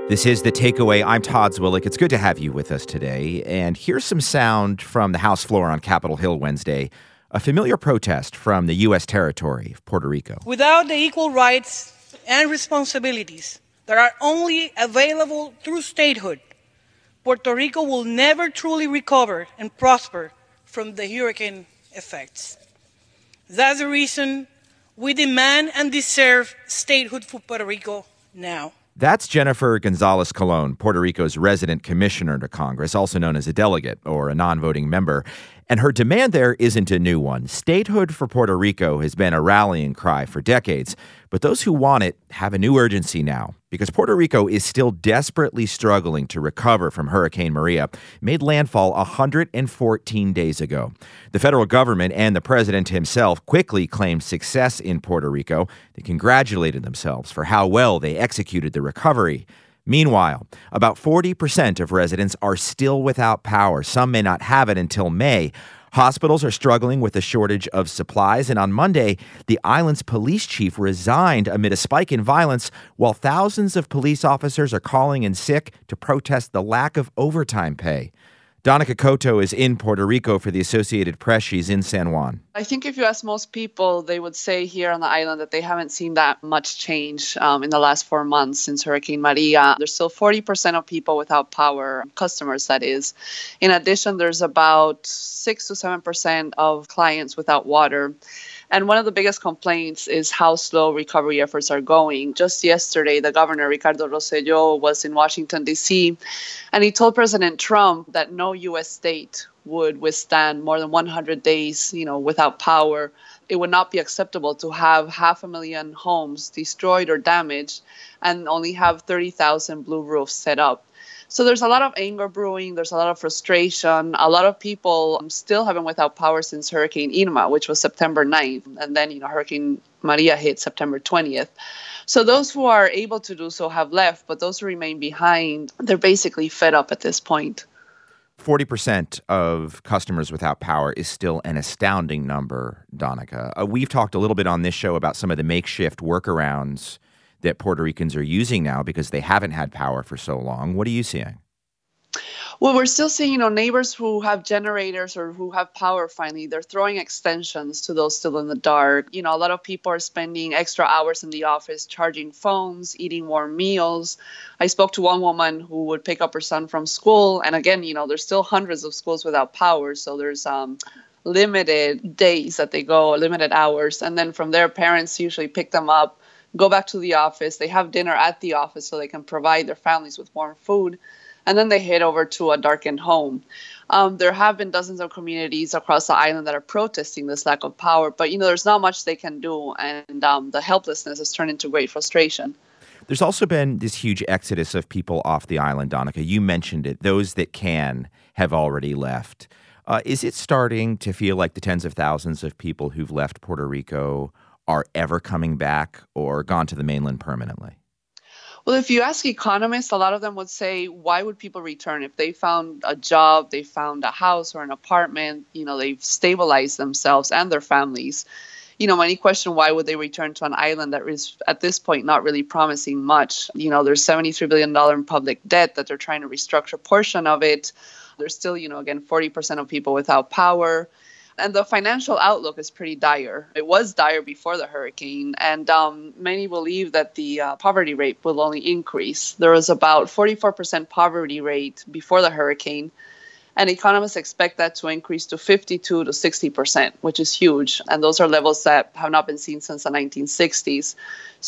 This is The Takeaway. I'm Todd Zwillich. It's good to have you with us today. And here's some sound from the House floor on Capitol Hill Wednesday, a familiar protest from the U.S. territory of Puerto Rico. Without the equal rights and responsibilities that are only available through statehood, Puerto Rico will never truly recover and prosper from the hurricane effects. That's the reason we demand and deserve statehood for Puerto Rico now. That's Jennifer Gonzalez Colon, Puerto Rico's resident commissioner to Congress, also known as a delegate or a non-voting member. And her demand there isn't a new one. Statehood for Puerto Rico has been a rallying cry for decades. But those who want it have a new urgency now because Puerto Rico is still desperately struggling to recover from Hurricane Maria, made landfall 114 days ago. The federal government and the president himself quickly claimed success in Puerto Rico. They congratulated themselves for how well they executed the recovery. Meanwhile, about 40% of residents are still without power. Some may not have it until May. Hospitals are struggling with a shortage of supplies, and on Monday, the island's police chief resigned amid a spike in violence while thousands of police officers are calling in sick to protest the lack of overtime pay. Donica Cotto is in Puerto Rico for the Associated Press. She's in San Juan. I think if you ask most people, they would say here on the island that they haven't seen that much change in the last 4 months since Hurricane Maria. There's still 40% of people without power, customers that is. In addition, there's about 6 to 7% of clients without water. And one of the biggest complaints is how slow recovery efforts are going. Just yesterday, the governor, Ricardo Rosselló, was in Washington, D.C., and he told President Trump that no U.S. state would withstand more than 100 days, without power. It would not be acceptable to have 500,000 homes destroyed or damaged and only have 30,000 blue roofs set up. So there's a lot of anger brewing. There's a lot of frustration. A lot of people still have been without power since Hurricane Irma, which was September 9th. And then, Hurricane Maria hit September 20th. So those who are able to do so have left, but those who remain behind, they're basically fed up at this point. 40% of customers without power is still an astounding number, Donica. We've talked a little bit on this show about some of the makeshift workarounds that Puerto Ricans are using now because they haven't had power for so long. What are you seeing? Well, we're still seeing, neighbors who have generators or who have power finally, they're throwing extensions to those still in the dark. A lot of people are spending extra hours in the office charging phones, eating warm meals. I spoke to one woman who would pick up her son from school. And again, there's still hundreds of schools without power. So there's limited days that they go, limited hours. And then from there, parents usually pick them up, go back to the office. They have dinner at the office so they can provide their families with warm food. And then they head over to a darkened home. There have been dozens of communities across the island that are protesting this lack of power. But, there's not much they can do. And the helplessness has turned into great frustration. There's also been this huge exodus of people off the island, Donica. You mentioned it. Those that can have already left. Is it starting to feel like the tens of thousands of people who've left Puerto Rico are ever coming back or gone to the mainland permanently? Well, if you ask economists, a lot of them would say, why would people return? If they found a job, they found a house or an apartment, they've stabilized themselves and their families. Many question why would they return to an island that is at this point not really promising much. There's $73 billion in public debt that they're trying to restructure a portion of it. There's still, again, 40% of people without power. And the financial outlook is pretty dire. It was dire before the hurricane, and many believe that the poverty rate will only increase. There was about 44% poverty rate before the hurricane, and economists expect that to increase to 52 to 60%, which is huge. And those are levels that have not been seen since the 1960s.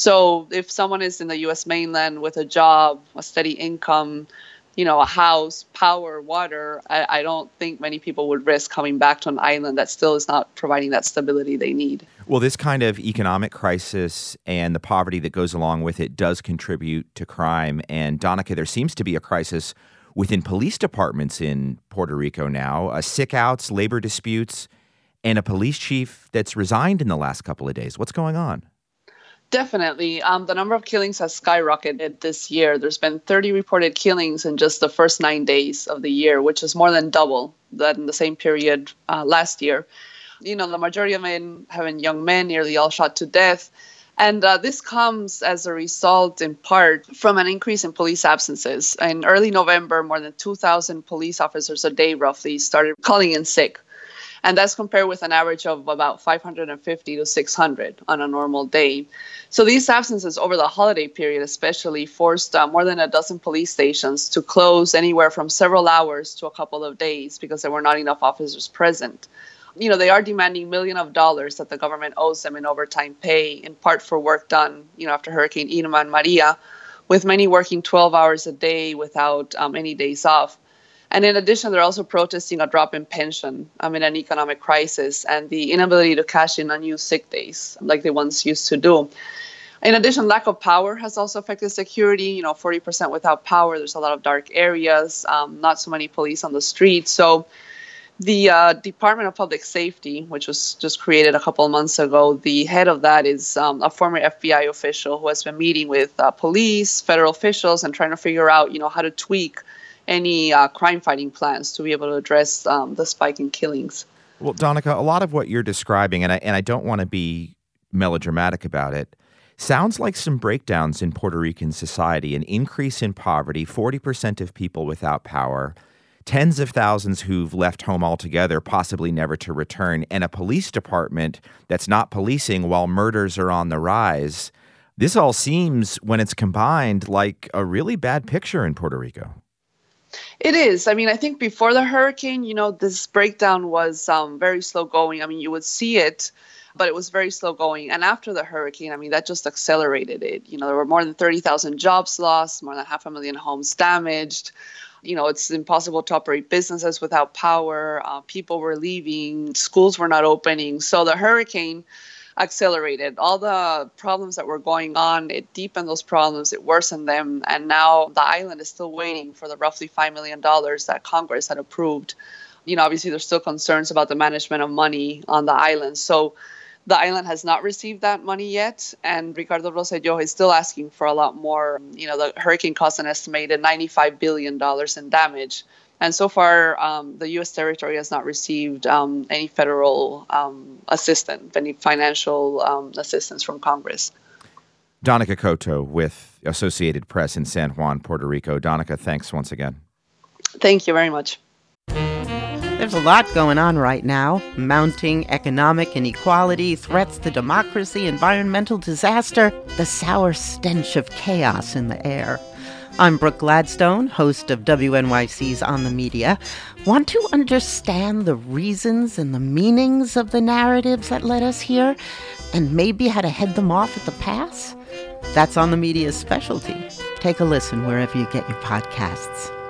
So if someone is in the U.S. mainland with a job, a steady income, a house, power, water, I don't think many people would risk coming back to an island that still is not providing that stability they need. Well, this kind of economic crisis and the poverty that goes along with it does contribute to crime. And Donica, there seems to be a crisis within police departments in Puerto Rico now, sick outs, labor disputes, and a police chief that's resigned in the last couple of days. What's going on? Definitely. The number of killings has skyrocketed this year. There's been 30 reported killings in just the first 9 days of the year, which is more than double that in the same period last year. The majority of men have been young men, nearly all shot to death. And this comes as a result, in part, from an increase in police absences. In early November, more than 2,000 police officers a day, roughly, started calling in sick. And that's compared with an average of about 550 to 600 on a normal day. So these absences over the holiday period especially forced more than a dozen police stations to close anywhere from several hours to a couple of days because there were not enough officers present. You know, they are demanding millions of dollars that the government owes them in overtime pay, in part for work done, after Hurricane Irma and Maria, with many working 12 hours a day without any days off. And in addition, they're also protesting a drop in pension in an economic crisis and the inability to cash in unused sick days like they once used to do. In addition, lack of power has also affected security. 40% without power. There's a lot of dark areas, not so many police on the streets. So the Department of Public Safety, which was just created a couple of months ago, the head of that is a former FBI official who has been meeting with police, federal officials, and trying to figure out, how to tweak any crime-fighting plans to be able to address the spike in killings. Well, Danica, a lot of what you're describing, and I don't want to be melodramatic about it, sounds like some breakdowns in Puerto Rican society, an increase in poverty, 40% of people without power, tens of thousands who've left home altogether, possibly never to return, and a police department that's not policing while murders are on the rise. This all seems, when it's combined, like a really bad picture in Puerto Rico. It is. I think before the hurricane, this breakdown was very slow going. You would see it, but it was very slow going. And after the hurricane, that just accelerated it. There were more than 30,000 jobs lost, more than 500,000 homes damaged. It's impossible to operate businesses without power. People were leaving. Schools were not opening. So the hurricane accelerated all the problems that were going on. It deepened those problems. It worsened them. And now the island is still waiting for the roughly $5 million that Congress had approved. Obviously, there's still concerns about the management of money on the island. So the island has not received that money yet. And Ricardo Rosselló is still asking for a lot more. The hurricane caused an estimated $95 billion in damage. And so far, the U.S. territory has not received any federal assistance, any financial assistance from Congress. Danica Couto with Associated Press in San Juan, Puerto Rico. Danica, thanks once again. Thank you very much. There's a lot going on right now. Mounting economic inequality, threats to democracy, environmental disaster, the sour stench of chaos in the air. I'm Brooke Gladstone, host of WNYC's On the Media. Want to understand the reasons and the meanings of the narratives that led us here, and maybe how to head them off at the pass? That's On the Media's specialty. Take a listen wherever you get your podcasts.